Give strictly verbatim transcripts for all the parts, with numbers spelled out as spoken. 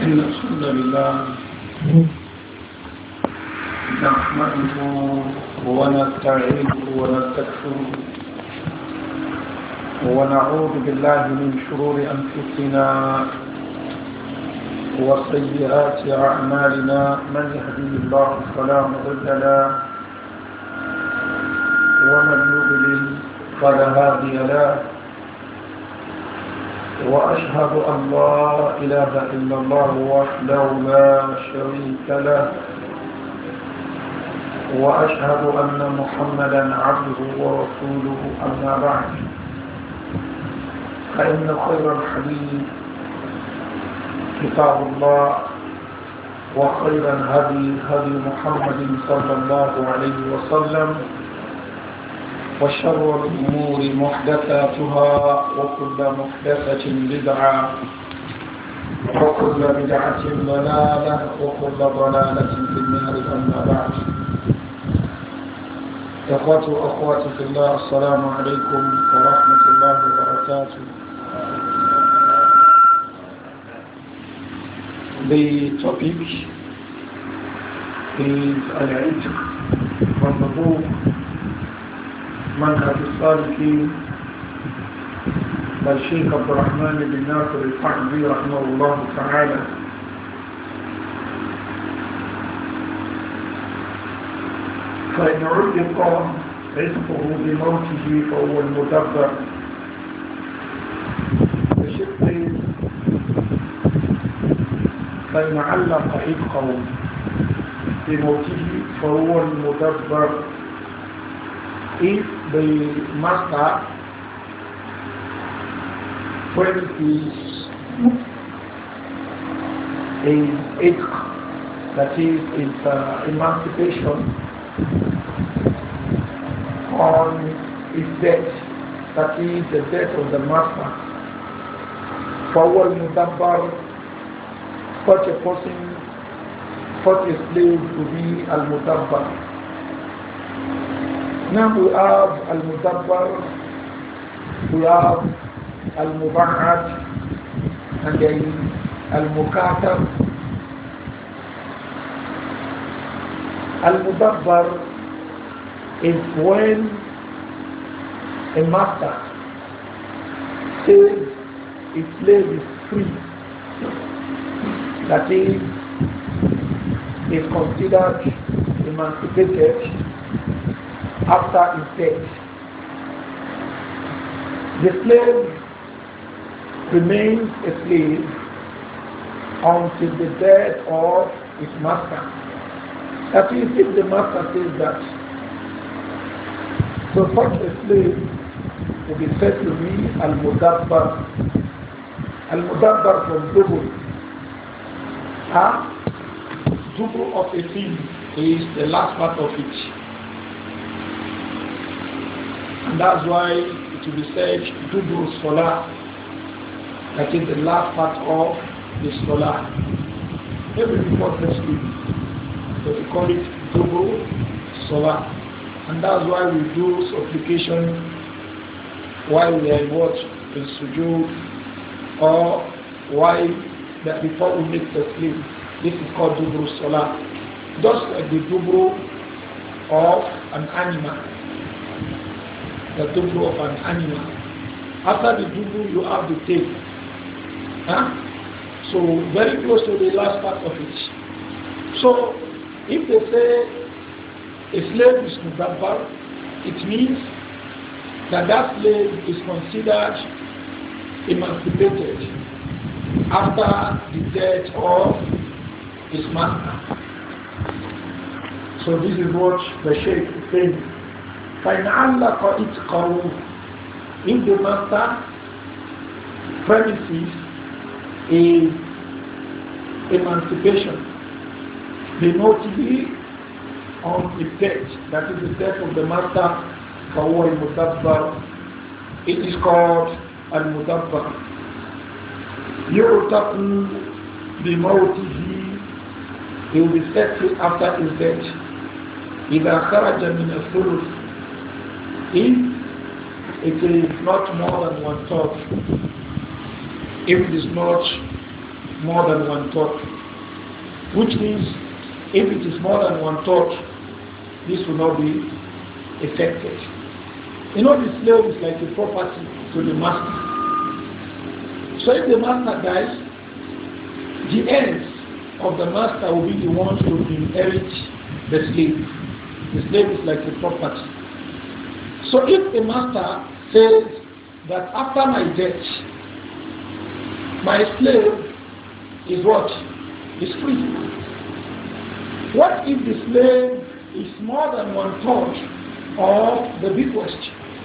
إن الحمد لله نحمده ونستعينه ونستغفره ونعوذ بالله من شرور أنفسنا وسيئات أعمالنا من يهديه الله فلا مضل له ومن يضلل فلا هادي له وأشهد أن لا إله إلا الله وحده لا شريك له وأشهد أن محمدا عبده ورسوله أما بعد فإن خير الحديث كتاب الله وخير الهدي هدي محمد صلى الله عليه وسلم وشر الأمور محدثاتها وكل محدثة بدعة وكل بدعة ضلالة وكل ضلالة في النار أما بعد. إخوتي وأخواتي في الله السلام عليكم ورحمة الله وبركاته. The topic is Al-Itq from the book منهج السالكين للشيخ عبد الرحمن بن ناصر السعدي رحمه الله تعالى. فإن علق رزقه بموته فهو المدبر. The Sheikh says فإن علق رزقه بموته فهو المدبر. If the master premises is itq, that is, is uh, emancipation on his death, that is the death of the master, for al-mudabbar, such a person, such a slave to be al-mudabbar. Now we have al-mudabbar, we have al-muba'ad, and then al-mukatab. Al-mudabbar is when a master says his slave is free, that is, is considered emancipated after his death. The slave remains a slave until the death of his master. That is, if the master says that, so such a slave will be said to be al-mudabbar. Al-mudabbar from double. Huh? Double of a thing is the last part of it. And that's why it will be said Dubru Salah, that is the last part of the Salah. Every before the sleep, so we call it Dubru Salah. And that's why we do supplication while we are in what? In sujood, or while that before we make the sleep. This is called Dubru Salah. Just like the Dubru of an animal. The dubru of an animal. After the dubru, you have the tail. Huh? So very close to the last part of it. So if they say a slave is mudabbar, it means that that slave is considered emancipated after the death of his master. So this is what the Shaykh is saying. فَإِنْ عَلَّقَ إِتْقَهُ, if the master premises is emancipation, the notable on the death, that is the death of the master, فَهُوَ الْمُدَبَّرُ, it is called al-mudabbar. يُعْتَقُ بِمَوْتِهِ, he will be set free after his death. إِذَا خَرَجَ مِنَ الثُّلُثِ, if it is not more than one third, if it is not more than one third. Which means if it is more than one third, this will not be affected. You know, the slave is like a property to the master. So if the master dies, the heirs of the master will be the ones to inherit the slave. The slave is like a property. So if the master says that after my death, my slave is what? Is free. What if the slave is more than one third of the bequest?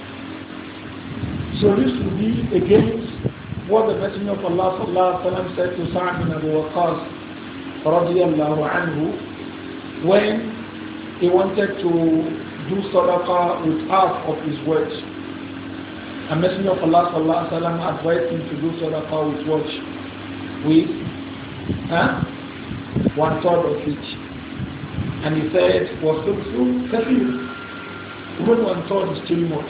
So this will be against what the Messenger of Allah sallallahu alaihi wasallam said to Sa'd bin Abu Waqqas radiyallahu anhu when he wanted to do sadaqah with half of his wealth. A Messenger of Allah sallallahu alaihi wasallam advised him to do sadaqah with what? With huh? one third of it. And he said, وَثُلْثُ كَثِيرٌ. Even one third is still much.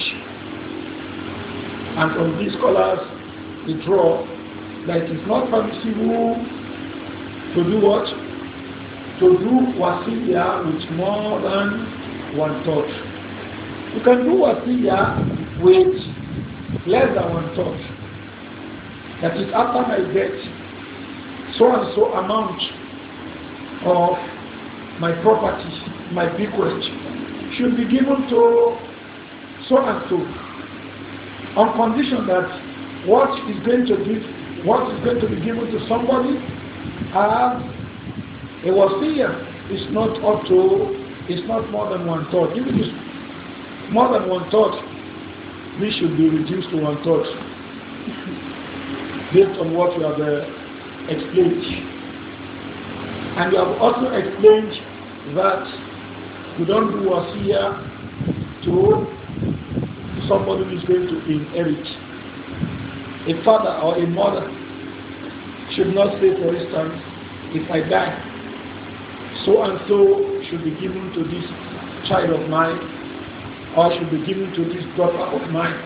And from these scholars, we draw that it is not permissible to do what? To do wasiyah with more than one third. You can do wasiyah with less than one third. That is after my death, so and so amount of my property, my bequest, should be given to so and so, on condition that what is going to give, what is going to be given to somebody as a wasiyah is not up to, is not more than one third. If it is more than one third, this should be reduced to one third, based on what we have uh, explained. And we have also explained that we don't do wasiyah to somebody who is going to inherit. A father or a mother should not say, for instance, if I die, so and so should be given to this child of mine, or should be given to this daughter of mine.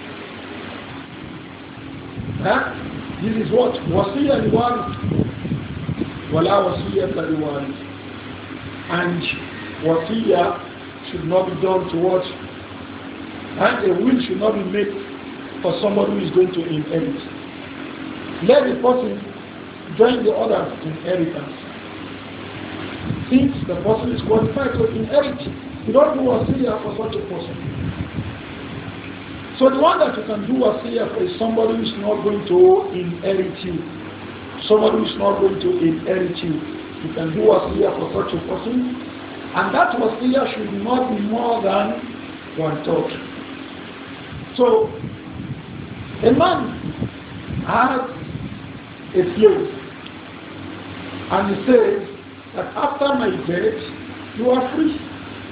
Huh? This is what? Wasiyah liwaris. Wala wasiyah liwaris. And wasiyah should not be done towards, and a will should not be made for somebody who is going to inherit. Let the person join the others in inheritance. Since the person is qualified to inherit, you don't do wasiyah for such a person. So the one that you can do wasiyah for is somebody who is not going to inherit you. Somebody who is not going to inherit you. You can do wasiyah for such a person, and that wasiyah should not be more than one third. So a man has a slave, and he says that after my death, you are free.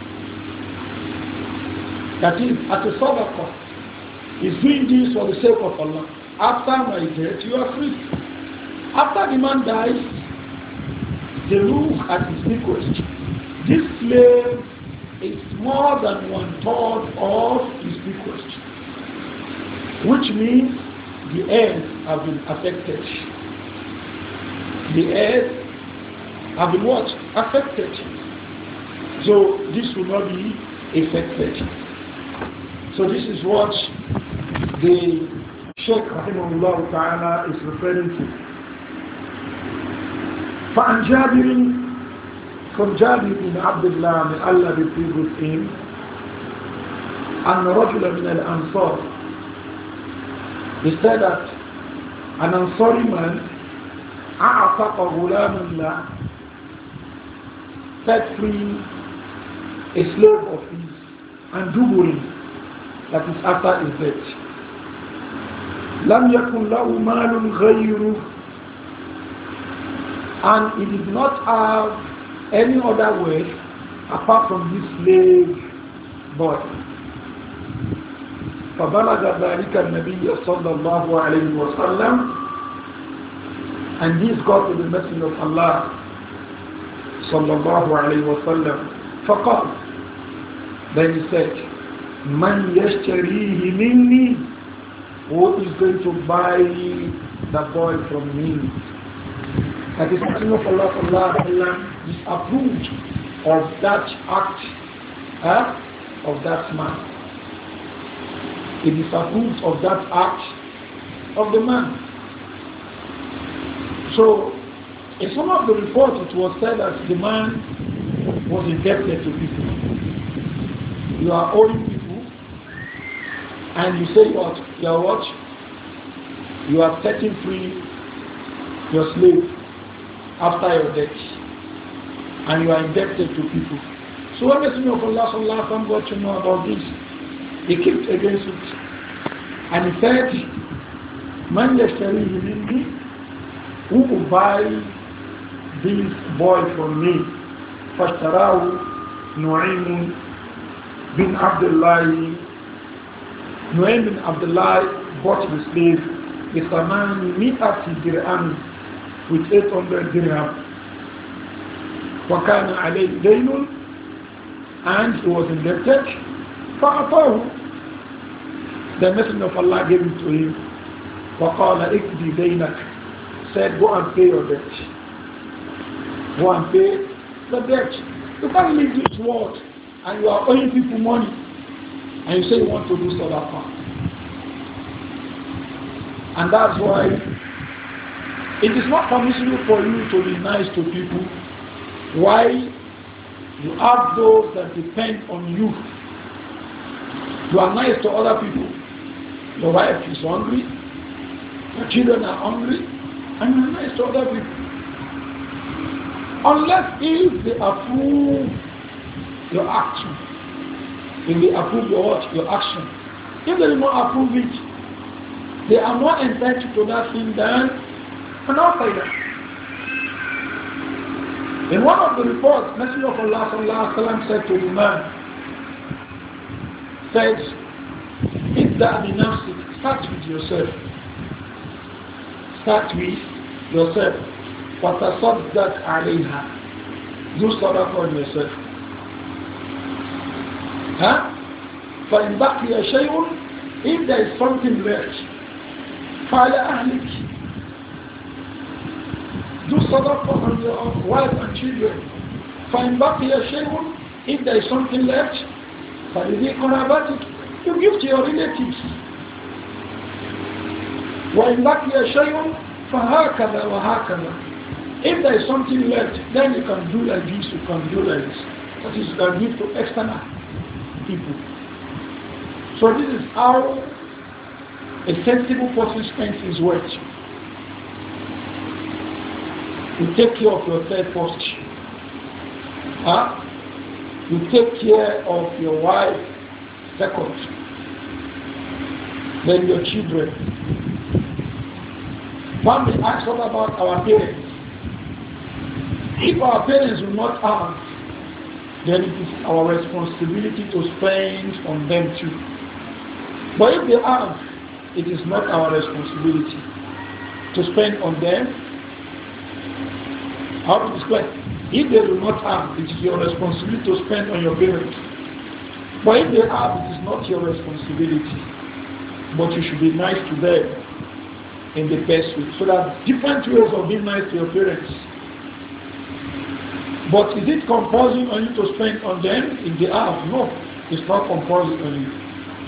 That is, at a sadaqah, he's doing this for the sake of Allah. After my death, you are free. After the man dies, they look at his bequest. This slave is more than one third of his bequest, which means the heirs have been affected. The heirs have been what? Affected. So this will not be affected. So this is what the Shaykh Rahimahullah Ta'ala is referring to. فعن جابر from Jabir bin Abdullah, may Allah be pleased with him, أن رجلا من الأنصار, he said that an Ansari man أعتق غلام له, set free a slave of his, and duburin, that is after his death. لم يكن له مال غيره, and he did not have any other way apart from this slave boy. فبلغ ذلك النبي صلى الله عليه وسلم, and this got to the Messenger of Allah صلى الله عليه وسلم. فقال, then he said, من يشتريه مني, who is going to buy the boy from me? That is Messenger of Allah sallallahu alaihi wasallam disapproved of that act uh, of that man. He disapproved of that act of the man. So, in some of the reports it was said that the man was indebted to people. You are owing people and you say what? You are what? You are setting free your slave after your death. And you are indebted to people. So when Messenger of Allah sallallahu alaihi wasallam got to know about this, he kicked against it. And he said, Man yashtarihi minni, who will buy this boy from me? Fashtarahu Nu'aym bin Abdullah. Nu'aym bin Abdullah bought the slave with Saman Mi'ati dirham, with eight hundred dirham. وَكَانَ عَلَيْهِ دَيْنٌ, and he was indebted. فَأَعْطَاهُ, the Messenger of Allah gave it to him. وَقَالَ اِكْدِ دَيْنَكَ, said, go and pay your debt. Go and pay the debt. You can't leave this world and you are owing people money and you say you want to do sadaqah. And that's why it is not permissible for you to be nice to people. Why? You have those that depend on you. You are nice to other people. Your wife is hungry, your children are hungry, and you are nice to other people. Unless if they approve your action. If they approve your what? Your action. If they do not approve it, they are more entitled to that thing than an outsider. In one of the reports, Messenger of Allah sallallahu alaihi wasallam said to the man, said, "Ibda bi nafsik, start with yourself. Start with yourself. Watasaddaq alayha. Do sadaqah on yourself. Huh? فَإِنْ بَقِيَ شَيْءٌ, if there is something left, فَعَلَى أَهْلِكِ, do sadaqah on your wife and children. فَإِنْ بَقِيَ شَيْءٌ, if there is something left, فَلِذِي قَرَابَتِكِ, you give to your relatives. وَإِنْ بَقِيَ شَيْءٌ فَهَكَذَا وَهَكَذَا, if there is something left, then you can do like this, you can do like this. That is, you can give to external people. So this is how a sensible person spends his wealth. You take care of yourself first. Huh? You take care of your wife second. Then your children. One may ask, what about our parents? If our parents will not have, then it is our responsibility to spend on them too. But if they have, it is not our responsibility to spend on them. How to explain? If they do not have, it is your responsibility to spend on your parents. But if they have, it is not your responsibility. But you should be nice to them in the best way. So there are different ways of being nice to your parents. But is it compulsory on you to spend on them if they have? No, it's not compulsory on you.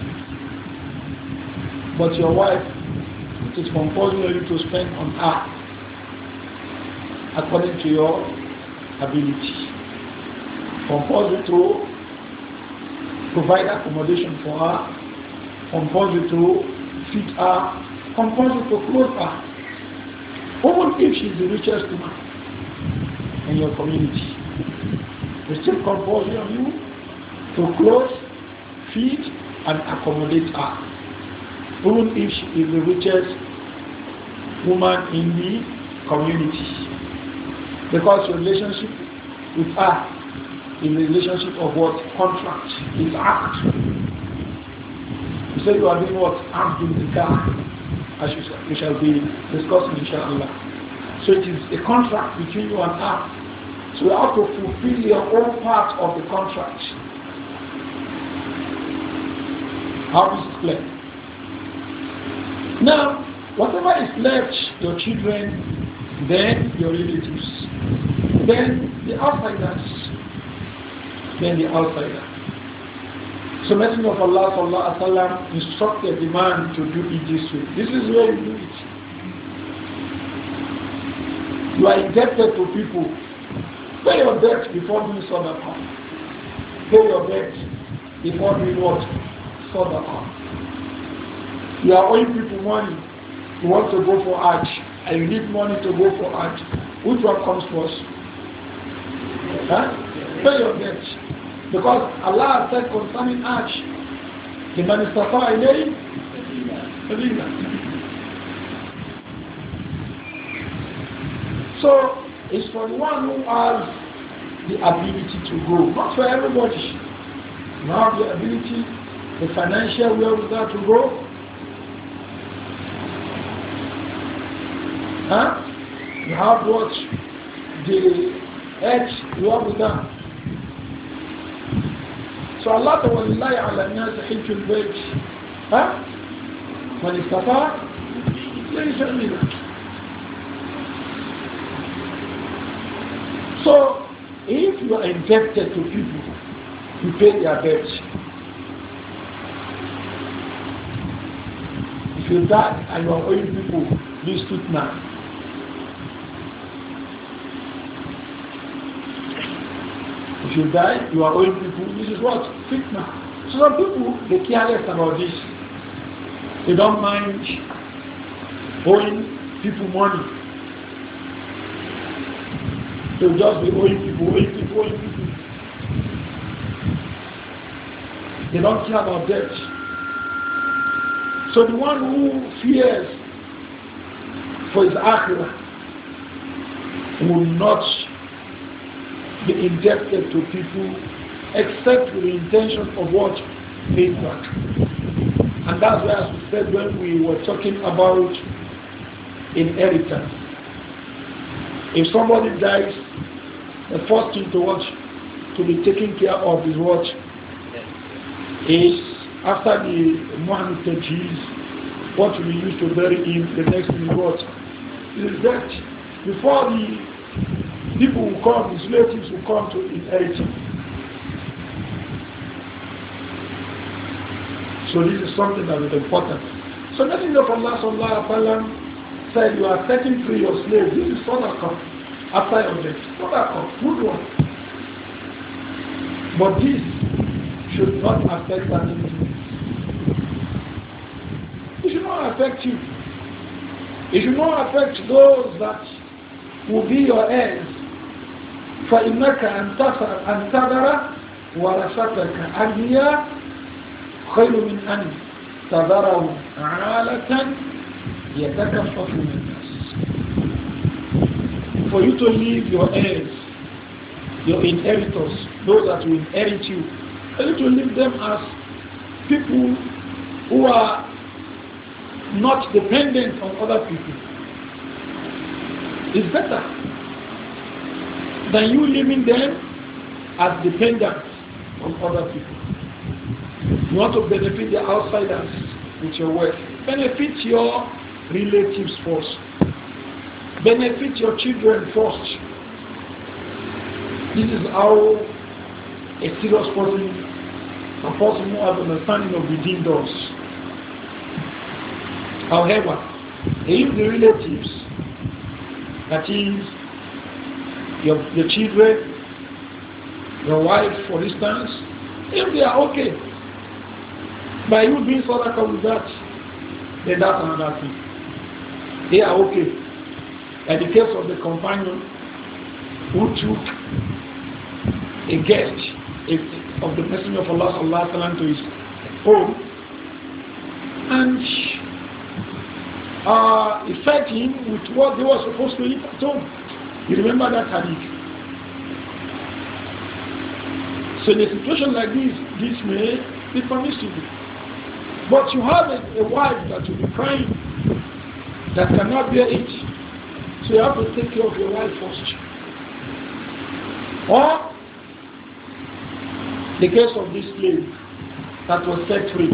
But your wife, it is compulsory on you to spend on her according to your ability. Compulsory to provide accommodation for her, compulsory to feed her, compulsory to clothe her. Even if she's the richest woman in your community, it's still compulsory on you to clothe, feed, and accommodate her, even if she is the richest woman in the community, because your relationship with her is a relationship of what? Contract. It's act. You say you are doing what? Act in the car, as we shall be discussing inshallah. So it is a contract between you and her. So you have to fulfill your own part of the contract. How is it clear? Now, whatever is left, your children, then your relatives, then the outsiders, then the outsider. So Messenger of Allah sallallahu alaihi wasallam instructed the man to do it this way. This is where you do it. You are indebted to people. Pay your debt before doing sadaqah. Pay your debt before doing what? Sadaqah. You are owing people money. You want to go for Hajj and you need money to go for Hajj. Which one comes first? Huh? Pay your debt. Because Allah said concerning Hajj, the man is safa ilayhi sabila. So it's for the one who has the ability to go, not for everybody. You have the ability, the financial wherewithal to go. Huh? You have what? The edge you have with that. So Allah وَلِلَّهِ عَلَى النَّاسِ حِجُّ الْبَيْتِ ها؟ مَنِ اسْتَطَاعَ إِلَيْهِ سَبِيلًا. So if you are indebted to people, you pay their debt. If you die and you are owing people, this fitna. If you die, you are owing people. This is what? Fitna. So some people, they care less about this. They don't mind owing people money. They'll just be owing people, owing people, owing people. They don't care about debt. So the one who fears for his akhirah will not be indebted to people except with the intention of what? Paying back. And that's why, as we said when we were talking about inheritance, if somebody dies, the first thing to watch to be taken care of is what? Is after the Muhammad Tajiz, what we use to bury him, the next thing is what? Is that before the people will come, his relatives will come to inherit him. So this is something that is important. So nothing of Allah sallallahu alaihi wasallam said you are setting free your slave. This is sadaqah after your death. Sadaqah, good one. But this should not affect that individual. It should not affect you. It should not affect those that will be your heirs. فإنك أن تذر ورثتك أغنياء خير من أن تذرهم عالة يتكففون الناس. For you to leave your heirs, your inheritors, those that will inherit you, for you to leave them as people who are not dependent on other people. It's better than you leaving them as dependent on other people. You want to benefit the outsiders with your wealth. Benefit your relatives first. Benefit your children first. This is how a serious person, a person who has an understanding of the deen does. However, if the relatives, that is, your, your children, your wife, for instance, if they are okay, by you being sadaqah with that, then that's another thing. They are okay. Like the case of the companion who took a guest of the Messenger of Allah sallallahu alaihi wasallam to his home, and uh, he fed him with what they were supposed to eat at home. You remember that hadith? So in a situation like this, this may be permissible. But you have a, a wife that will be crying, that cannot bear it. So you have to take care of your wife first. Or the case of this slave that was set free.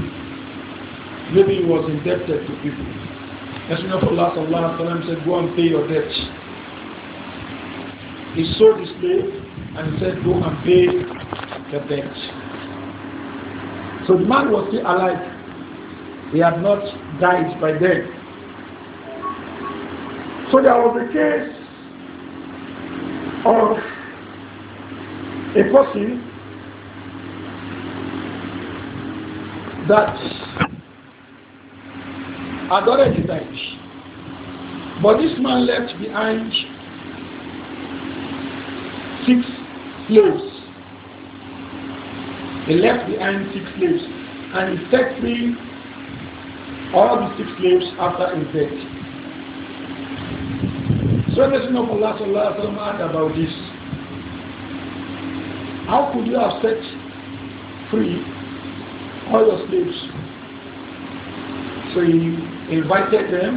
Maybe he was indebted to people. Messenger of Allah sallallahu alaihi wasallam said, go and pay your debts. he sold his slave and he said, go and pay the debt. So the man was still alive. He had not died by then. So there was a case of a person that had already died. But this man left behind six slaves. He left behind six slaves and he set free all the six slaves after his death. So the Messenger of Allah sallallahu alaihi wasallam heard about this. How could you have set free all your slaves? So he invited them.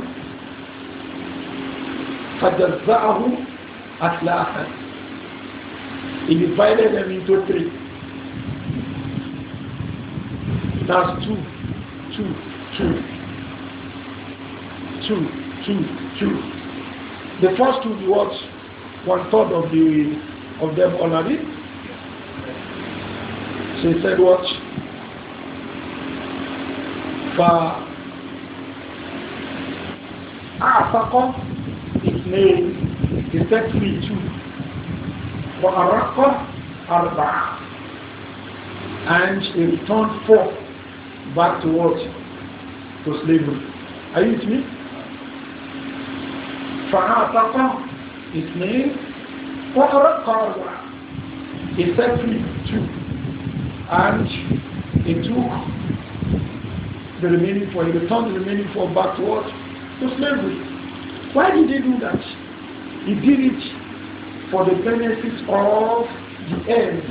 فَجَزَّأَهُمْ أَثْلَاثًا. He divided them into three. That's two, two, two, two, two, two. The first two was one third of the of them already. So he said what? فَأَعْفَقَ اثنين. He said three, two. وَأَرَقَ أَرْبَعَ. And he returned four back to what? To slavery. Are you with me? فَأَعْتَقَ اثنين وَأَرَقَ أَرْبَعَ. He set free two. And he took the remaining four. He returned the remaining four back to what? To slavery. Why did he do that? He did it for the benefit of the heirs.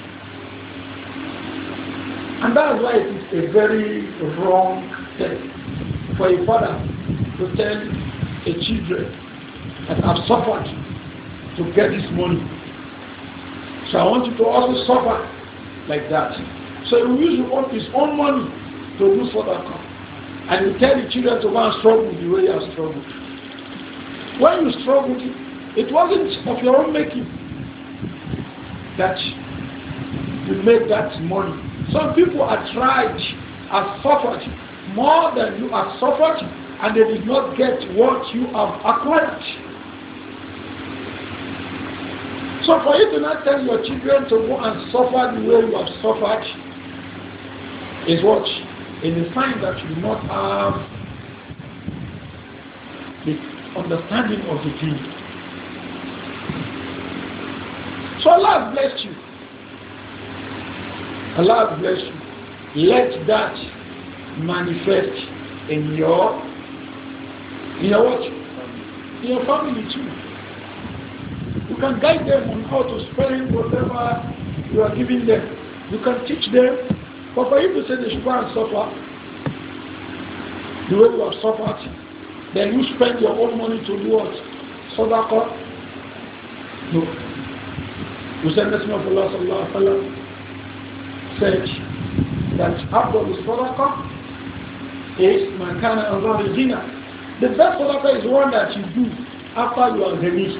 And that's why it is a very wrong thing for a father to tell a children that have suffered to get this money. So I want you to also suffer like that. So he will use his own money to do sadaqah. And you tell the children to go and struggle the way you have struggled. When you struggled, it wasn't of your own making that you made that money. Some people have tried, have suffered more than you have suffered, and they did not get what you have acquired. So for you to not tell your children to go and suffer the way you have suffered is what? Is a sign that you do not have the understanding of the deen. So Allah has blessed you. Allah has blessed you. Let that manifest in your in your what? In your family too. You can guide them on how to spend whatever you are giving them. You can teach them. But for you to say they should go and suffer the way you have suffered, then you spend your own money to do what? Sadaqah? No. You said Messenger of Allah sallallahu alaihi wasallam said that after the sadaqah is man kana anzar zina. The best sadaqah is one that you do after you are ghani.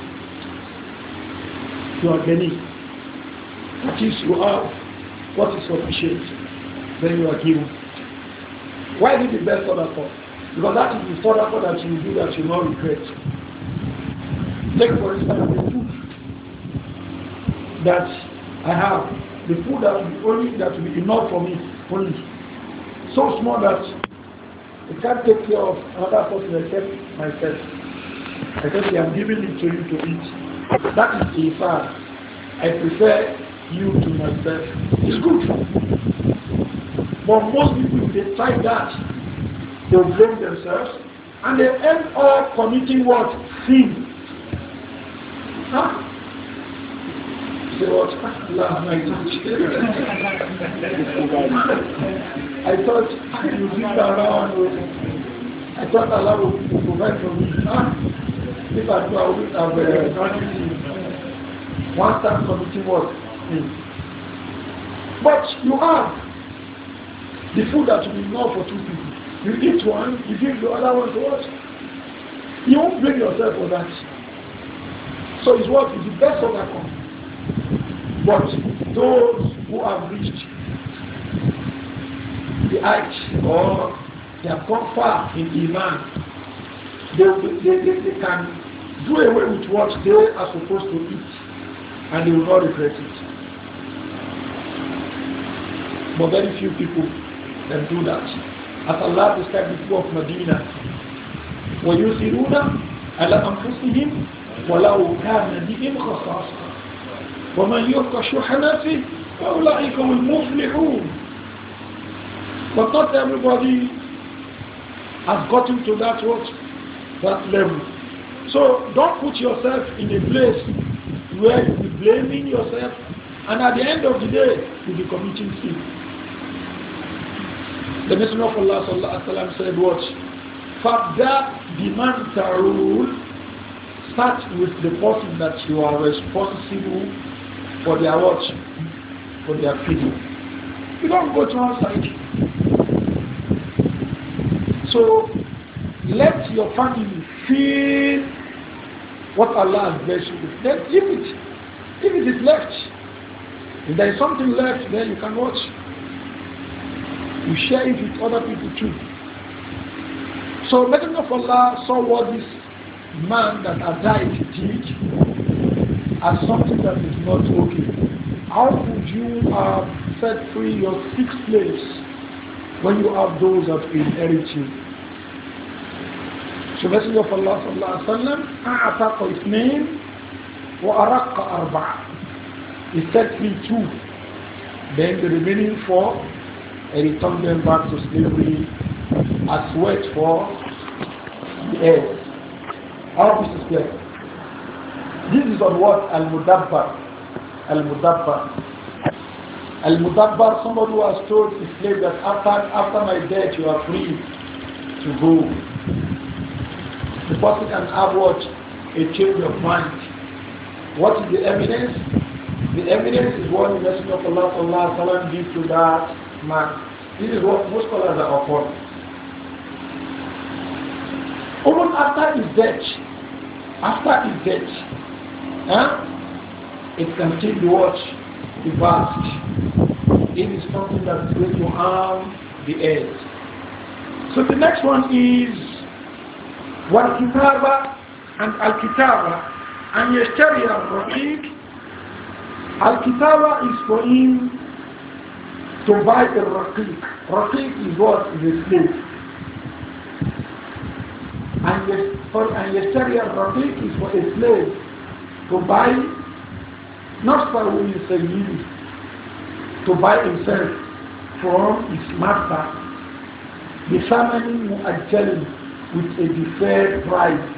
You are ghani. That is, you have what is sufficient. Then you are given. Why is it the best sadaqah? Because that is the sadaqah that you do that you will not regret. Take for instance the food that I have, the food that will be only that will be enough for me, only so small that I can't take care of another person except myself. I just say I'm giving it to you to eat. That is ifar. I prefer you to myself. It's good. But most people, they try that, they will blame themselves and they end up committing what? Sin. Huh? Say what? Allah, my touch. I thought you sit around. I thought Allah would provide for me. Huh? If I do, I would have uh, done it. One time committing what? Sin. But you have the food that will be enough for two people. You eat one, you give the other one to what? You won't blame yourself for that. So it's what is the best overcome. But those who have reached the height or they have gone far in Iman, they, they, they, they can do away with what they are supposed to eat and they will not regret it. But very few people can do that. As Allah described the people of Medina, وَيُثِرُونَ عَلَى أَنفُسِهِمْ وَلَوْ كَانَ بِهِمْ خَصَاصَةٌ وَمَنْ يُوقَ شُحَّ نَفْسِهِ فَأُولَٰئِكَ هُمُ الْمُفْلِحُونَ. But not everybody has gotten to that what? That level. So don't put yourself in a place where you'll be blaming yourself and at the end of the day you'll be committing sin. The Messenger of Allah sallallahu alaihi wasallam said what? فَابْدَأْ بِمَنْ تَعُولُ. Start with the person that you are responsible for their watch, for their feeding. You don't go to outside. So let your family feel what Allah has blessed you with. Then leave it. If it is left, if there is something left, then you can watch. You share it with other people too. So Messenger of Allah saw what this man that had died did as something that is not okay. How could you have set free your sick slaves when you have those that inherit you? So Messenger of Allah sallallahu alaihi wasallam أعتق اثنين وأرق أربعة. He set free two. Then the remaining four, and returned them back to slavery as wait for the heirs. How this is clear? This is on what? Al-Mudabbar. Al-Mudabbar. Al-Mudabbar, somebody who has told his slave that after, after my death you are free to go. The person can have what? A change of mind. What is the evidence? The evidence is what the Messenger of Allah sallallahu alaihi wasallam did to that man. This is what most scholars are upon. Even after his death, after his death, huh, it can still be watched, be vast. It is something that is going to harm the heirs. So the next one is wal kitaba and al kitaba and yashtari al raqiq. Al kitaba is for him to buy a raqiq. Raqiq is what? Is a slave. And yashtari al raqiq is for a slave to buy, not for who is a need, to buy himself from his master. بِثَمَنٍ مُؤَجَّلٍ, with a deferred price.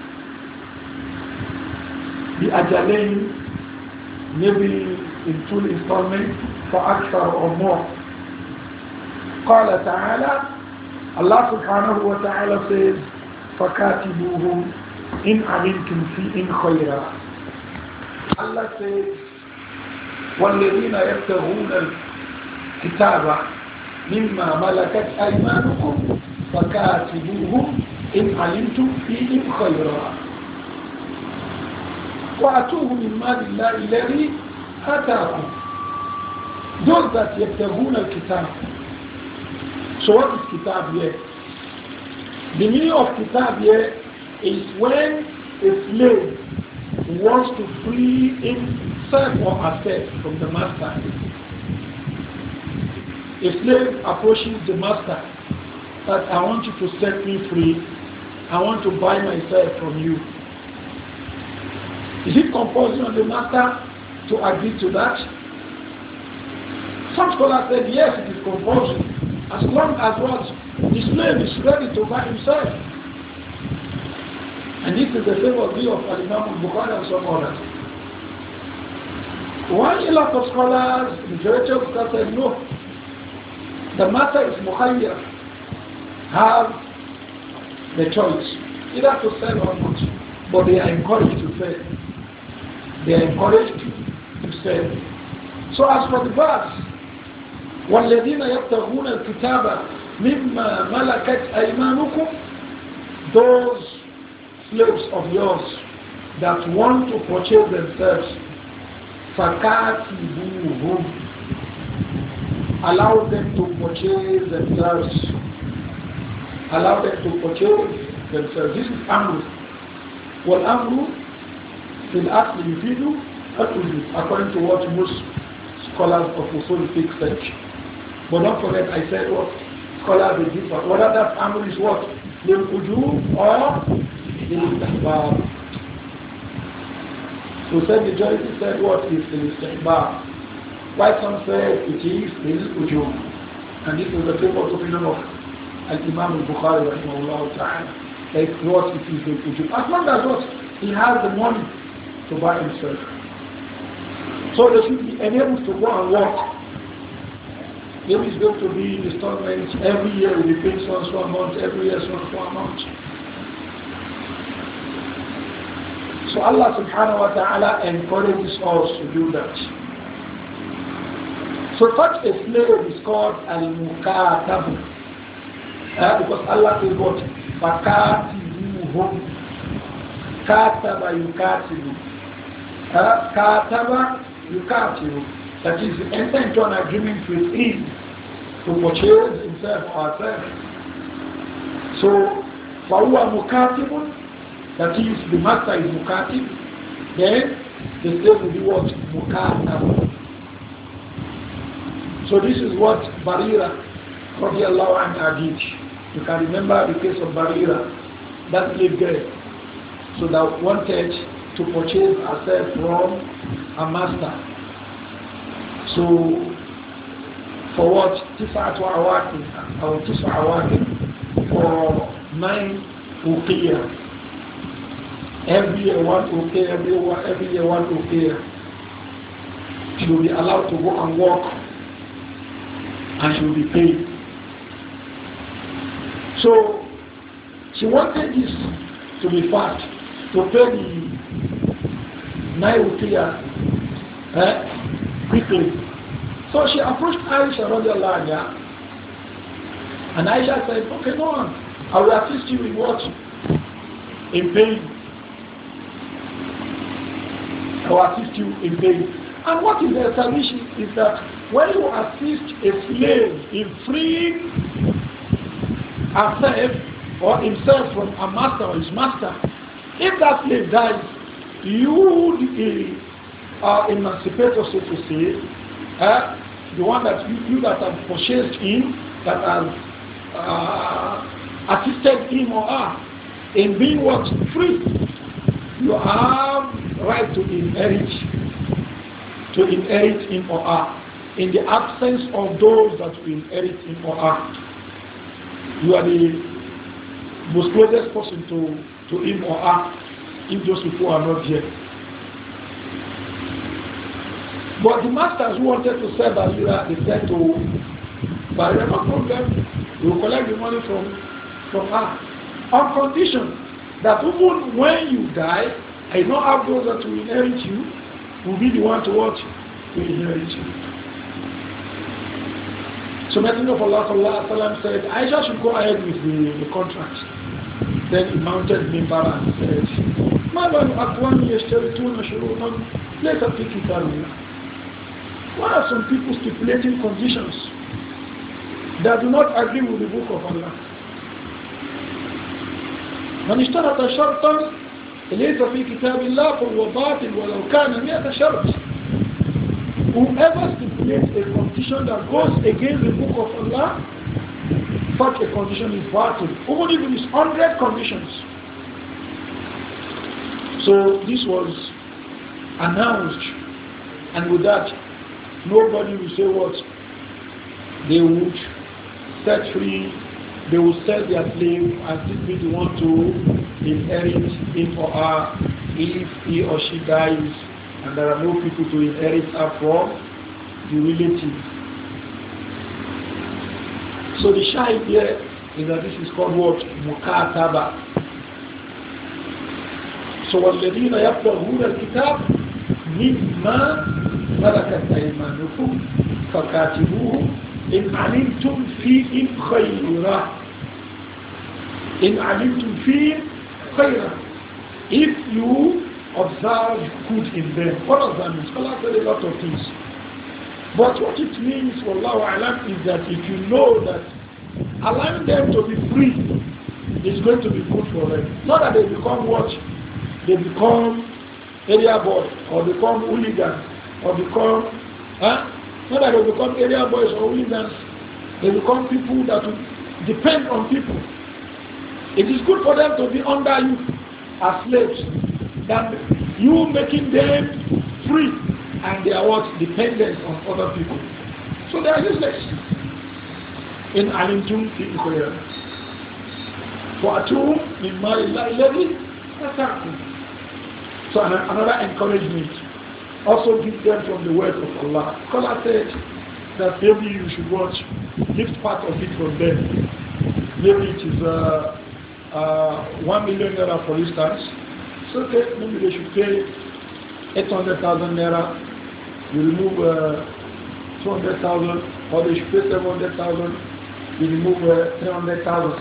The ajalain, maybe in two installments for akthar or more. قال تعالى, Allah subhanahu wa ta'ala says, فَكَاتِبُوهُمْ إِنْ عَلِمْتُمْ فِيهِمْ خَيْرًا. Allah says, وَالَّذِينَ يَبْتَغُونَ الْكِتَابَ مِمَّا مَلَكَتْ أَيْمَانُكُمْ فَكَاتِبُوهُمْ إِنْ عَلِمْتُمْ فِيهِمْ خَيْرًا وَأَتُوهُ مِنْ مَالِ اللَّهِ الَّذِي آتَاكُمْ. Those that يَبْتَغُونَ الْكِتَابَ. So what is kitab here? The meaning of kitab here is when a slave wants to free himself or herself from the master. A slave approaches the master that I want you to set me free. I want to buy myself from you. Is it compulsory on the master to agree to that? Some scholars said yes, it is compulsory, as long as what the slave is ready to buy himself. And this is the favorite view of Al-Imam al-Bukhari and some others. One a lot of scholars, the majority of scholars said no. The matter is mukhayyar, have the choice either to sell or not, but they are encouraged to sell. They are encouraged to sell. So as for the verse, وَالَّذِينَ يَبْتَغُونَ الْكِتَابَ مِمَّا مَلَكَتْ أَيْمَانُكُمْ, those slaves of yours that want to purchase themselves, fakatibuhum, allow them to purchase themselves. Allow them to purchase themselves. This is amru. Well, amru will actually yufidu according to what most scholars of usul fiqh said. But don't forget, I said what scholars will differ. Whether that amru is what lil ujub or lil istihbab. So said majority said what is lil istihbab. Why some say it is lil ujub. And this is the famous opinion of Al-Imam al-Bukhari rahimahullah ta'ala. Like what it is lil ujub. As long as what he has the money to buy himself. So they should be enabled to go and work. Maybe it's going to be installments every year, we pay so and so amount, every year so and so amount. So Allah subhanahu wa ta'ala encourages us to do that. So such a slave is called al-mukatab. Uh, because Allah says what? Fakatibuhum. Kataba yukatibu. Uh, kataba yukatibu. That is, enter into an agreement with him to purchase himself or herself. So, فَهُوَ مُكَاتِبٌ, that is, the master is mukatib, then the slave will be what? Mukatab. So this is what Barira radiallahu anha did. You can remember the case of Barira, that slave girl. So that wanted to purchase herself from a master. So, for what? Tis'atu awakin, or tis'u awakin, for nine uqiyah. Every year one uqiyah, every, every year one uqiyah. She will be allowed to go and work, and she will be paid. So, she wanted this to be fast, to pay the nine uqiyah eh, quickly. So she approached Aisha radiallahu anha, and Aisha said, okay, go on, I will assist you in what? In paying. I will assist you in paying. And what is the establishing is that when you assist a slave in freeing herself or himself from a master or his master, if that slave dies, you, the uh, emancipator, so to say, uh, the one that you, you that have purchased him, that have uh, assisted him or her in being what? Free. You have right to inherit, to inherit him or her. In the absence of those that will inherit him or her, you are the most closest person to, to him or her, if those people are not here. But the masters who wanted to sell Barira, they said to Barira, no problem, we will collect the money from, from her. On condition that even when you die, I don't have those that will inherit you, will be the one to watch, to inherit you. So Messenger of Allah sallallahu alaihi wasallam said, Aisha should go ahead with the, the contract. Then he mounted Mimbar and said, ما بال أقوام يشترطون شروطا ليس في كتاب الله. Why are some people stipulating conditions that do not agree with the book of Allah? من اشترط شرطا ليس في كتاب الله فهو باطل ولو كان مئة شرط. Whoever stipulates a condition that goes against the book of Allah, such a condition is batil, even if it is hundred conditions. So this was announced, and with that, nobody will say what they would set free, they will sell their slave and still be the one to inherit him or her if he or she dies and there are no people to inherit her from the relatives. So the shahid here is that this is called what? Mukataba. So وَالَّذِينَ يَبْتَغُونَ الْكِتَابَ مِمَّا ملكت أيمانكم فكاتبوه إن علمتم فيهم خيرا إن علمتم فيهم خيرا. If you observe good in them. What does that mean? Scholars say a lot of things. But what it means, Wallahu Alam, is that if you know that allowing them to be free is going to be good for them. Not that they become what? They become area boys or become hooligans or become, huh? Not that they become area boys or hooligans. They become people that will depend on people. It is good for them to be under you as slaves than you making them free and they are what? Dependent on other people. So they are useless. In alimtum fi ikhya. Fa'atu mimma illahi atakum. So another encouragement. Also give them from the word of Allah. Because I said that maybe you should watch, lift part of it from them. Maybe it is uh, uh, one million naira for instance. So okay, maybe they should pay eight hundred thousand naira. You remove uh, two hundred thousand, or they should pay seven hundred thousand. You remove uh, three hundred thousand.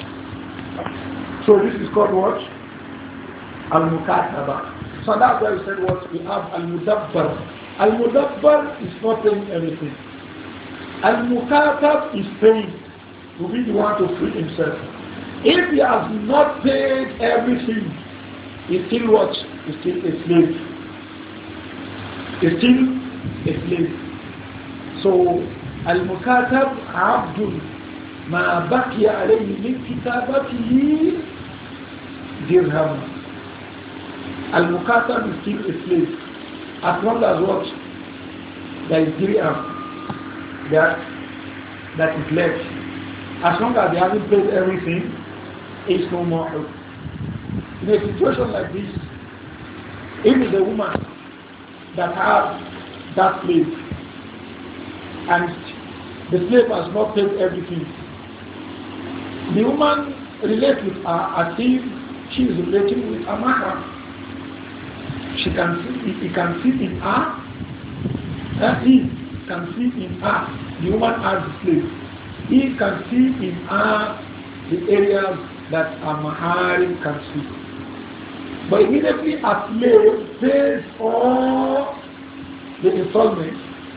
So this is called what? Al-Mukataba. So that's why we said what we have Al-Mudabbar. Al-Mudabbar is not paying anything. Al-Mukatab is paying to be the one to free himself. If he has not paid everything, he's still what? He's still a slave. He's still a slave. So Al-Mukatab Abdul Ma Bakiya alayhi min kitabatihi dirham. Al-Mukatab is still a slave. As long as what? There is dirham that, that is left. As long as they haven't paid everything, it's no more help. In a situation like this, if it's a woman that has that slave and the slave has not paid everything, the woman relates with her as if she is relating with a mahram. She can see, he can see in her, uh, he can see in her, the woman as the slave. He can see in her the areas that a mahram can see. But immediately a slave pays all the installments,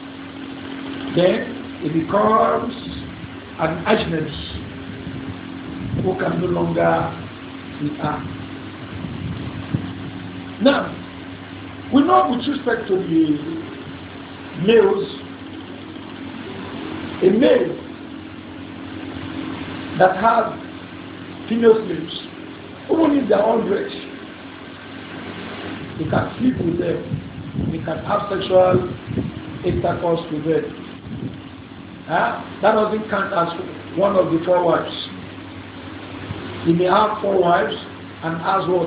then it becomes an ajnabi who can no longer see her. Now, we know with respect to the males, a male that has female slaves, even if they are hundred, he can sleep with them, he can have sexual intercourse with them. Huh? That doesn't count as one of the four wives. He may have four wives and as what?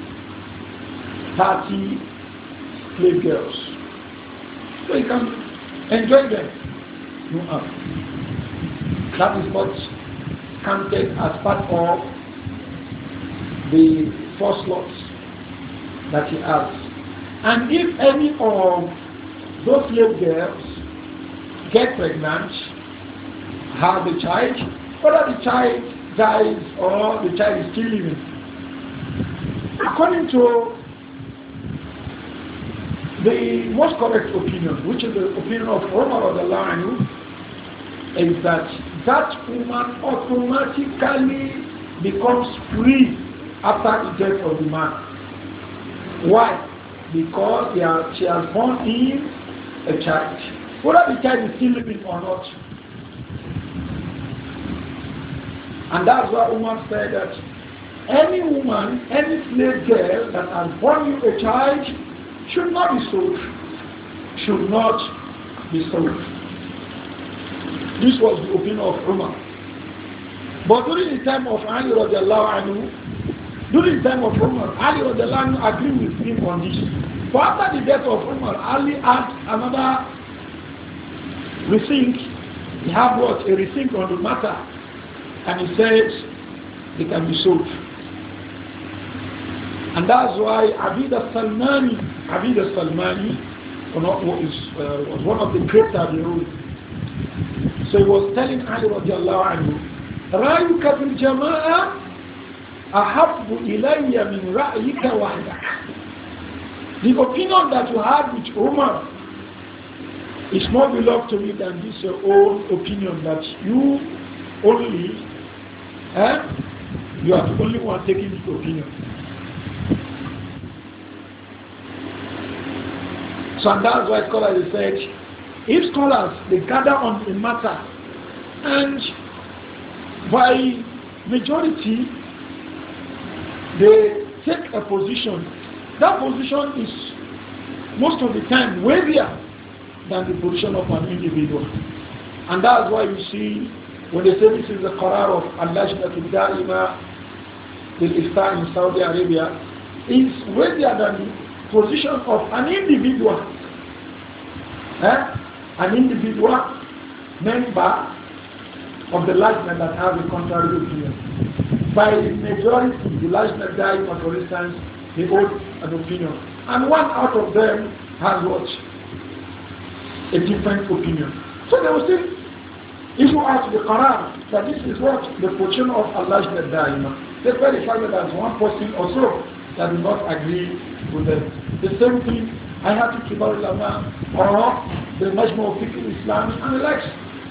thirty slave girls. So he can enjoy them. No harm. That is not counted as part of the four slots that he has. And if any of those slave girls get pregnant, have a child, whether the child dies or the child is still living, according to the most correct opinion, which is the opinion of Umar radiallahu anhu, is that that woman automatically becomes free after the death of the man. Why? Because he has, she has born him a child. Whether the child is still living or not. And that's why Umar said that any woman, any slave girl that has born you a child should not be sold. Should not be sold. This was the opinion of Umar. But during the time of Ali radiallahu anhu, during the time of Umar, Ali radiallahu anhu agreed with him on this. But after the death of Umar, Ali had another rethink. He had what? A rethink on the matter. And he said they can be sold. And that's why Abid al-Salmani, Abid al-Salmani was, uh, was one of the great tabi'un. So he was telling Ali radiallahu anhu, رأيك في الجماعة أحب إلي من رأيك وحدك. The opinion that you had with Umar is more beloved to me than this your own opinion that you only, eh, you are the only one taking this opinion. So and that's why scholars said, if scholars they gather on a matter and by majority they take a position, that position is most of the time weightier than the position of an individual. And that's why you see when they say this is the Qarar of Al-Lajnat al-Da'ima Bil-Ifta in Saudi Arabia, is weightier than the position of an individual. Eh? An individual member of the Lajnat that has a contrary opinion. By majority, the Lajnat Da'ima, for instance, they hold an opinion. And one out of them has what? A different opinion. So they will still issue out the Quran that this is what the position of Allah Jalla Da'ima. They verify that there's one person or so that do not agree with them. The same thing I have to Kibar Ulama or the Majmu of Fiqh Islam and the likes.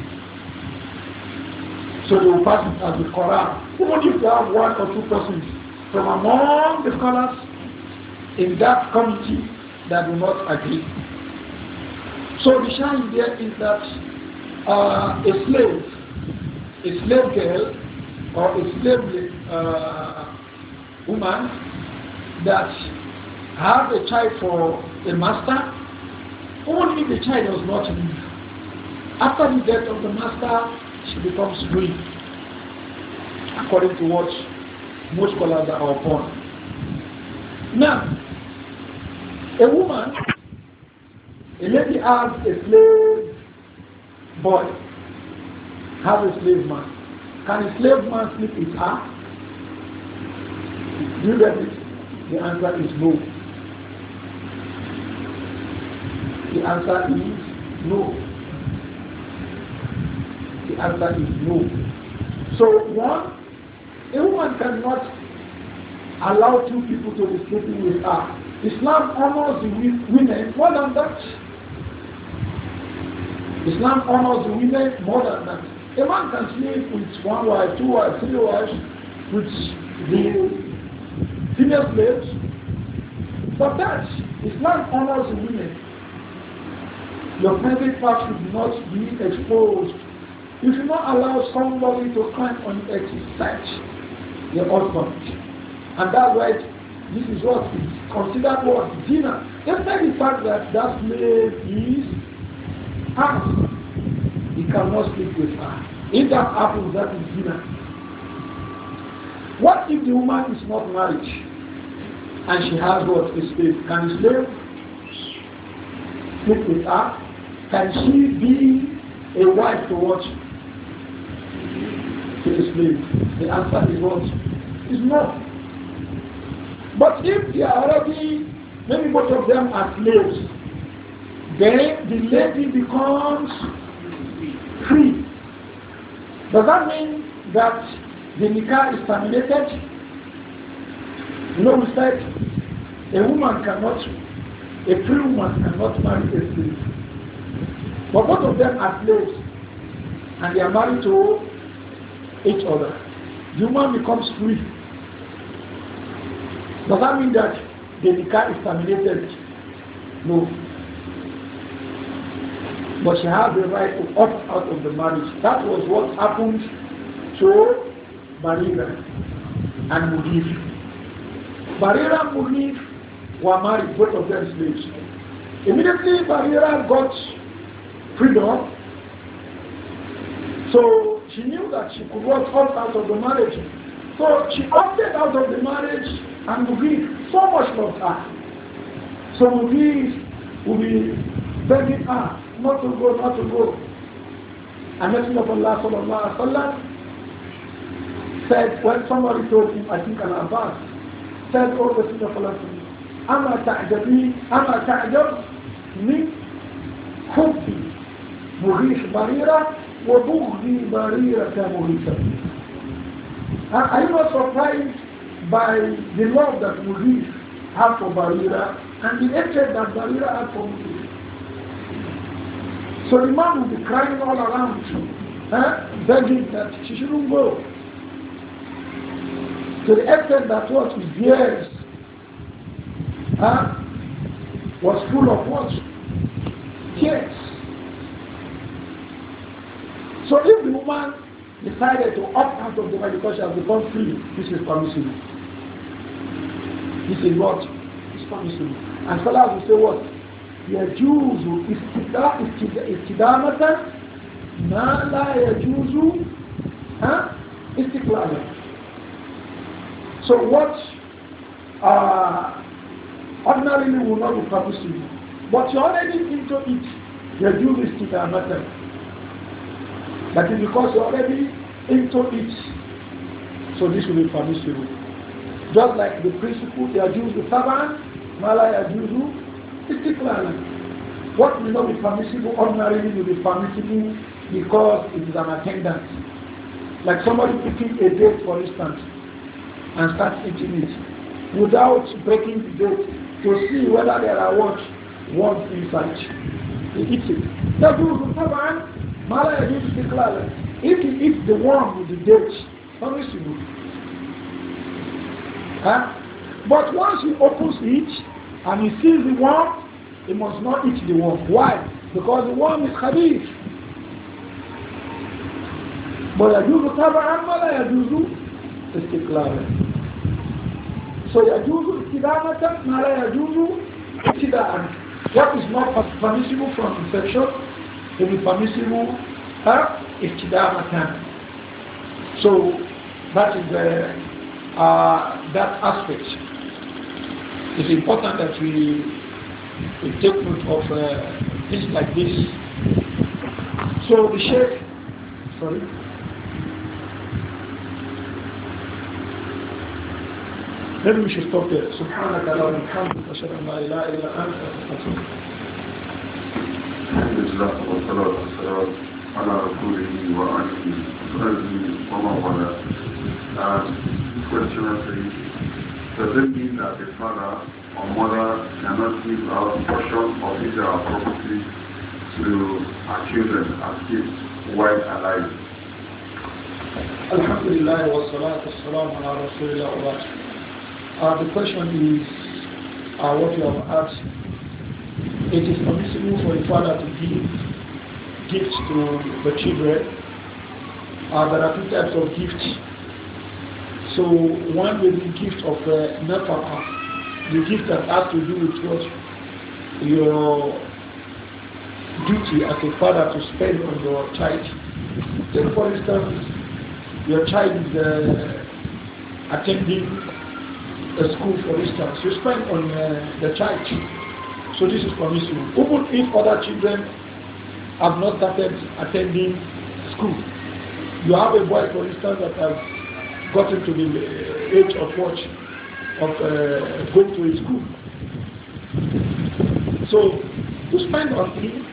So they will pass it as the Quran. Even if they have one or two persons from among the scholars in that committee that do not agree. So the shine there is that uh, a slave, a slave girl or a slave uh, woman that has a child for a master, only if the child does not live. After the death of the master, she becomes free, according to what most scholars are upon. Now, a woman, a lady has a slave boy, has a slave man. Can a slave man sleep with her? Do you get it? The answer is no. The answer is no. The answer is no. So one, a woman cannot allow two people to be sleeping with her. Islam honors the women more than that. Islam honors the women more than that. A man can sleep with one wife, two wives, three wives, with the female slaves. But that, Islam honors the women. Your private part should not be exposed. You should not allow somebody to climb on exercise your husband. And that's why this is what is considered what dinner. Despite the fact that that slave is asked, he cannot sleep with her. If that happens, that is dinner. What if the woman is not married and she has what? A slave. Can the slave sleep with her? Can she be a wife to what? To a slave? The answer is what? Is no. But if they are already, maybe both of them are slaves, then the lady becomes free. Does that mean that the nikah is terminated? You know, we said a woman cannot, a free woman cannot marry a slave. But both of them are slaves and they are married to each other. The woman becomes free. Does that mean that the nikah is terminated? No. But she has the right to opt out of the marriage. That was what happened to Barira and Mughif. Barira and Mughif were married, both of them slaves. Immediately Barira got freedom, so she knew that she could not opt out of the marriage. So she opted out of the marriage, and Mughif so much loved her. So Mughif will be begging her not to go, not to go. And Messenger of Allah sallallahu alaihi wasallam said, when somebody told him, I think an Abbas, said, oh Messenger of Allah, Ama ta'jabi, Ama ta'jab min hubbi Mughif Barira wa bughdi Barira ka Mughif. Are you not surprised by the love that Mughif had for Barira and the hatred that Barira had for Muslims. So the man will be crying all around, eh, begging that she shouldn't go. To the extent that what his ears eh, was full of what? Tears. So if the woman decided to opt out of the marriage because she has become free, this is permissible. This is what is permissible. And scholars will say what? يجوز استدامة ما لا يجوز استقلالا. So what uh, ordinarily will not be permissible, but you're already into it. يجوز استدامة. That is because you're already into it. So this will be permissible. Just like the principle يجوز طبعا ما لا يجوز استقلالا. What will not be permissible ordinarily will be permissible because it is an attendance. Like somebody picking a date, for instance, and start eating it without breaking the date to see whether there are what worms inside. He eats it. يجوز طبعا ما لا يجوز استقلالا. If he eats the worm with the date, permissible. Huh? But once he opens it and he sees the worm, he must not eat the worm. Why? Because the worm is khabith. But يجوز طبعا ما لا يجوز استقلالا. So يجوز استدامة ما لا يجوز ابتداء. What is not permissible from infection will be permissible uh, ابتداء. So that is uh, uh, that aspect. It's important that we, we take note of uh, things like this. So the Sheikh, sorry. Maybe we should stop there. سبحانك اللهم وبحمدك أشهد أن لا إله إلا أنت أستغفرك. الحمد لله والصلاة والسلام على رسوله وآله وصحبه ومن والاه. Question three. Does it mean that the father or mother cannot give out a portion of his or her property to our children as gifts while alive? Alhamdulillah wa salatu wa salam ala rasulillah wa ba'd. Uh, the question is uh, what you have asked. It is permissible for a father to give gifts to the children. Uh, there are two types of gifts. So one will be gift of uh, nafaqah, the gift that has to do with what your duty as a father to spend on your child. Take for instance, your child is uh, attending a school, for instance, you spend on uh, the child. So this is permissible. Even if other children have not started attending school. You have a boy, for instance, that has gotten to the age of what? Of uh, going to a school. So, to spend on him,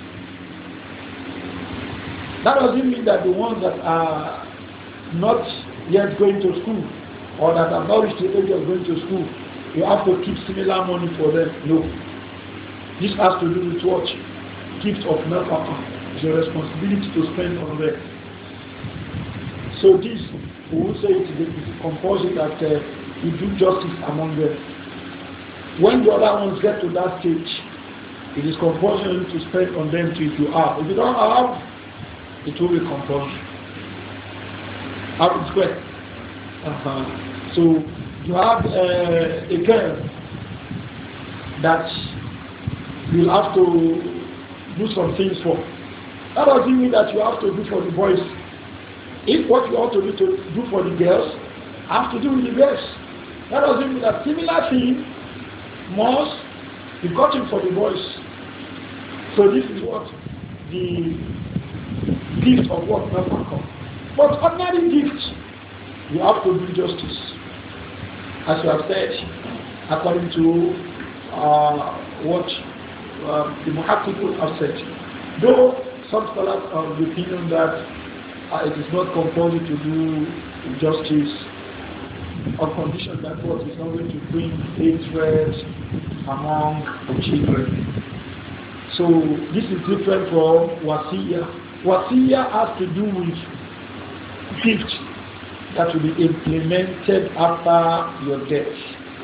that doesn't mean that the ones that are not yet going to school or that have not reached the age of going to school, you have to keep similar money for them. No. This has to do with what? Gift of nafaqah. It's your responsibility to spend on them. So this, we will say it is compulsory that uh, you do justice among them. When the other ones get to that stage, it is compulsory to spend on them till you have. If you don't have, it will be compulsory. How it's correct. Uh-huh. So you have uh, a girl that you'll have to do some things for. That doesn't mean that you have to do for the boys. If what you have to do to do for the girls, have to do with the girls. That doesn't mean that similar thing must be gotten for the boys. So this is what the gift of what never come. But ordinary gifts, you have to do justice. As you have said, according to uh, what uh, the Muhakkikun have said. Though some scholars are of the opinion that uh, it is not compulsory to do justice on condition that what is not going to bring hatred among the children. So this is different from wasiya. Wasiya has to do with gift that will be implemented after your death.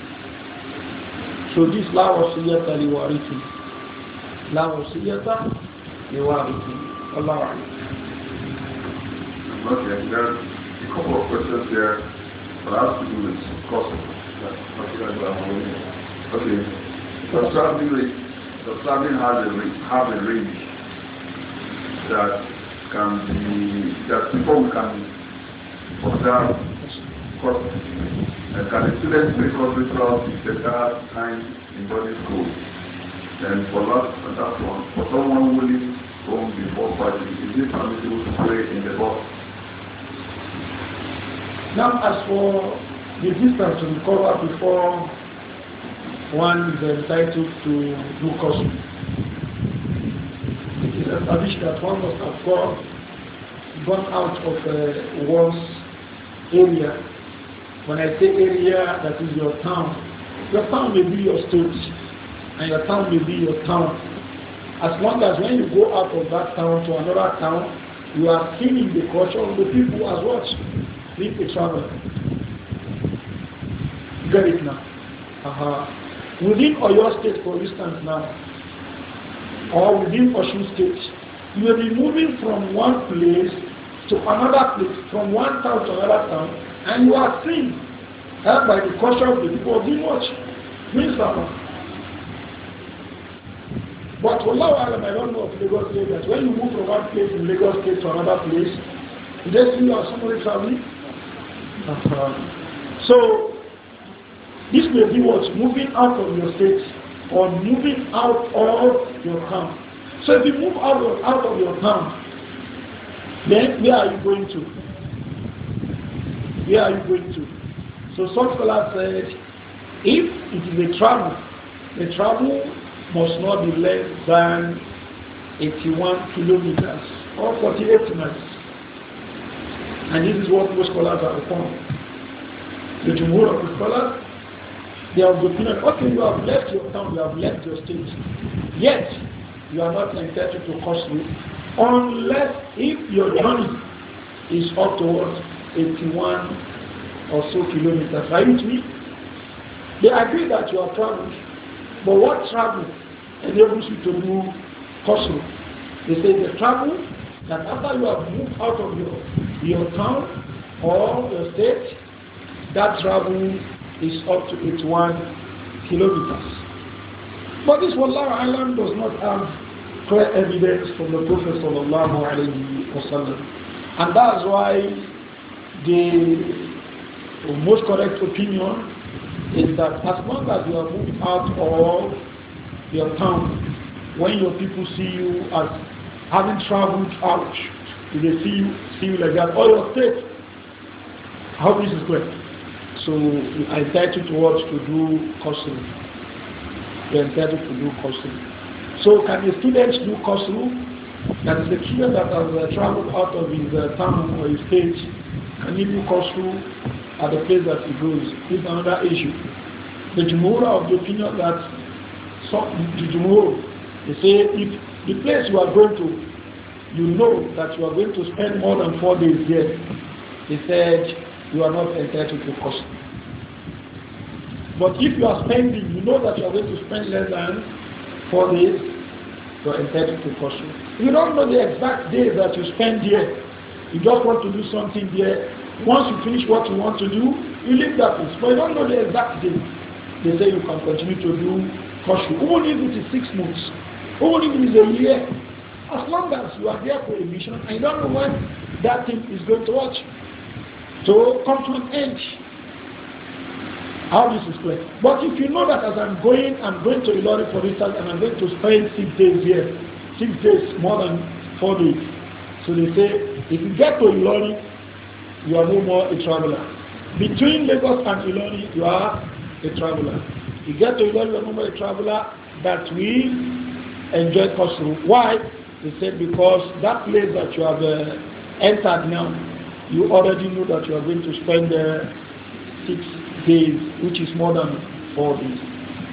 So this la wasiyata liwarithi. La wasiyata liwarithi. Allah. Okay, there are a couple of questions here, but I have to do with cost. Okay, so traveling, so traveling has a range, have a range that can be, that people can observe cost. And can the students make up results in better time in body school? And for that, that one, for someone who lives home before party, is it permissible to pray in the bus? Now, as for the distance to recover before one is entitled to do caution, it is established that one must have gone, gone out of uh, one's area. When I say area, that is your town. Your town may be your state, and your town may be your town. As long as when you go out of that town to another town, you are seeing the culture of the people as well. Being a traveler. Get it now. Uh-huh. Within Oyo State, for instance, now, or within Osun State, you will be moving from one place to another place, from one town to another town, and you are seen uh, by the culture of the people of the watch. Means But Allah Alam, I don't know of Lagos State that when you move from one place in Lagos State to another place, you just see you are somebody traveling. Uh-huh. So, this may be what? Moving out of your state or moving out of your town. So if you move out of, out of your town, then where are you going to? Where are you going to? So some scholars said, if it is a travel, the travel must not be less than eighty-one kilometers or forty-eight miles. And this is what most scholars are upon. The jumhur of the scholars, they have the opinion, okay, you have left your town, you have left your state. Yet, you are not entitled to costly unless if your journey is up towards eighty-one or so kilometers. Are you with me? They agree that you are traveling, but what travel enables you to do costly? They say the travel that after you have moved out of your, your town or your state, that travel is up to eighty-one kilometers. But this Wallahu A'lam does not have clear evidence from the Prophet Sallallahu Alaihi Wasallam. And that's why the most correct opinion is that as long as you are moved out of your town, when your people see you as having traveled out, if they see you, see you like that, or your state, how this is correct. So you are entitled to what to do custom. You are entitled to do custom. So can a student do custom? That is the student that has uh, traveled out of his uh, town or his state. Can he do custom at the place that he goes? This is another issue. The Jumhur of the opinion that some, the Jumhur, they say if the place you are going to, you know that you are going to spend more than four days there, they said you are not entitled to custom. But if you are spending, you know that you are going to spend less than four days, you are entitled to custom. If you don't know the exact day that you spend there, you just want to do something there. Once you finish what you want to do, you leave that place. But you don't know the exact day. They say you can continue to do custom. Even if it is six months, even if it is a year, as long as you are there for a mission and you don't know when that thing is going to watch. So come to an end. How this is clear. But if you know that as I'm going, I'm going to Ilori for instance, and I'm going to spend six days here, six days more than four days. So they say, if you get to Ilori, you are no more a traveler. Between Lagos and Ilori, you are a traveler. You get to Ilori, you are no more a traveler that will enjoy Kosru. Why? They said because that place that you have uh, entered now, you already know that you are going to spend uh, six days, which is more than four days.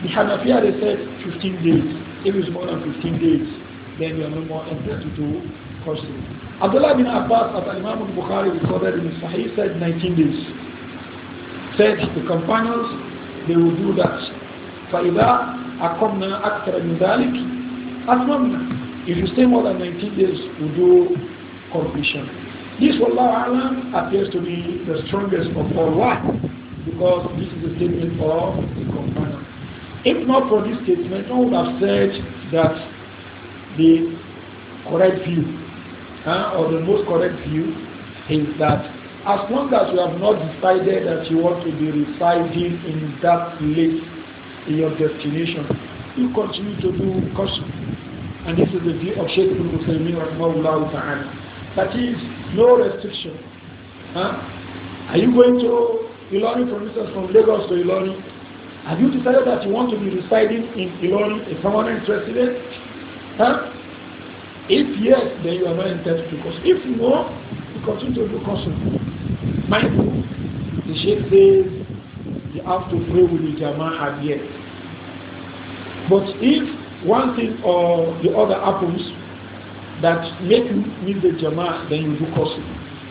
The Hanafiya, they said fifteen days. If it's more than fifteen days, then you are no more entitled to custody. Abdullah bin Abbas, as Imam al-Bukhari recorded in his Sahih, said nineteen days. Said the companions, they will do that. فَإِذَا أَقَمْنَا أَكْثَرَ مِنْ ذَلِكِ أَتْمَمْنَا. If you stay more than nineteen days, we do completion. This, Wallahu A'lam, appears to be the strongest of all. Why? Because this is a statement of the companion. If not for this statement, I would have said that the correct view, uh, or the most correct view, is that as long as you have not decided that you want to be residing in that place, in your destination, you continue to do custom. And this is the view of Shaykh Ibn Uthaymeen rahimahullah ta'ala. That is, no restriction. Huh? Are you going to Ilori, for instance, from Lagos to Ilori? Have you decided that you want to be residing in Ilori, a permanent resident? Huh? If yes, then you are not entitled to custom. If no, you continue to do custom. Mind you, the Sheikh says you have to pray with the Jama'ah yet. But if one thing or the other happens that make you miss the Jama'ah, then you do custom.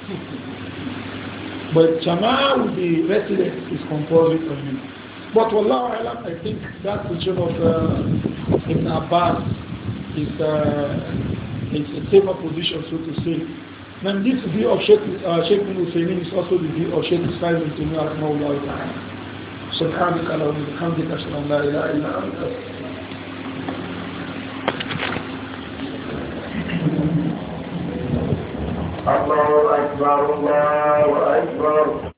But Jama'ah with the resident is compulsory on you. But Wallahu A'lam, I think that position of uh, Ibn Abbas is, uh, is a safer position, so to say. And this view of Sheikh uh, Ibn Uthaymeen is also the view of Sheikh Ismail ibn Taymiyyah rahimahullah ta'ala. سبحانك اللهم وبحمدك أشهد أن لا إله إلا أنت. الله أكبر الله أكبر.